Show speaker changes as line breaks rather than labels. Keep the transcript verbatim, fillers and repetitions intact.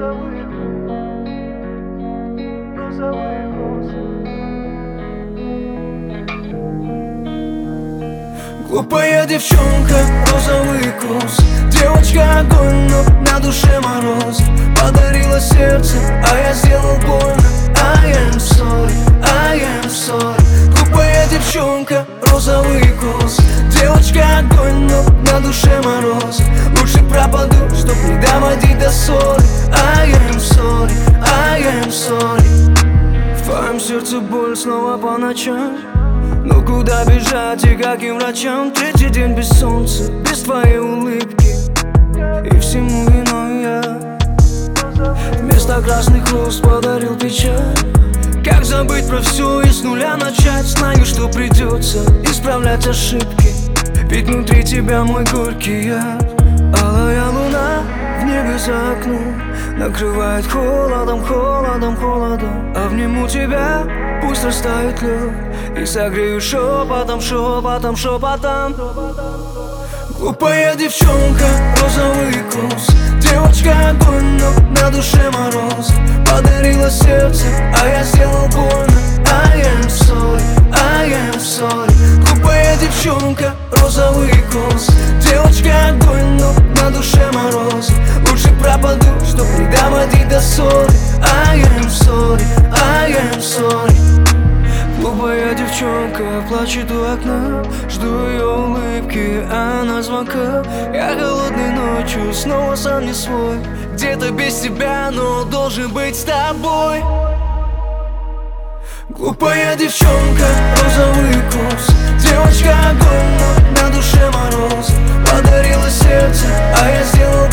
розовые, розовые розы. Глупая девчонка, розовый кус, девочка огонь, но на душе мороз. Подарила сердце, а я сделал больно. I am sorry, I am sorry. Глупая девчонка, розовый кус, девочка огонь, но на душе мороз. Лучше пропаду, чтоб не доводить до ссоры. I am sorry, I am sorry. В твоем сердце боль снова по ночам. Но куда бежать и каким врачам? Третий день без солнца, без твоей улыбки, и всему виной я. Вместо красных роз подарил печаль. Как забыть про все и с нуля начать? Знаю, что придется исправлять ошибки, ведь внутри тебя мой горький яд. Алая луна в небе за окном накрывает холодом, холодом, холодом. Обниму тебя, пусть растает лед, и согрею шепотом, шепотом, шепотом. Глупая девчонка, розовый кус, девочка огонь, но на душе мороз. Подарила сердце, а я сделал больно. I am sorry, I am sorry. Глупая девчонка, розовый кус, девочка огонь, но на душе мороз. Лучше пропаду, чтоб не доводить до ссоры. I am sorry, I am sorry. Глупая девчонка плачет у окна, жду ее улыбки, а она звонка. Я голодной ночью, снова сам не свой, где-то без тебя, но должен быть с тобой. Глупая девчонка, розовый кус, девочка огонь, но на душе мороз. Подарила сердце, а я сделал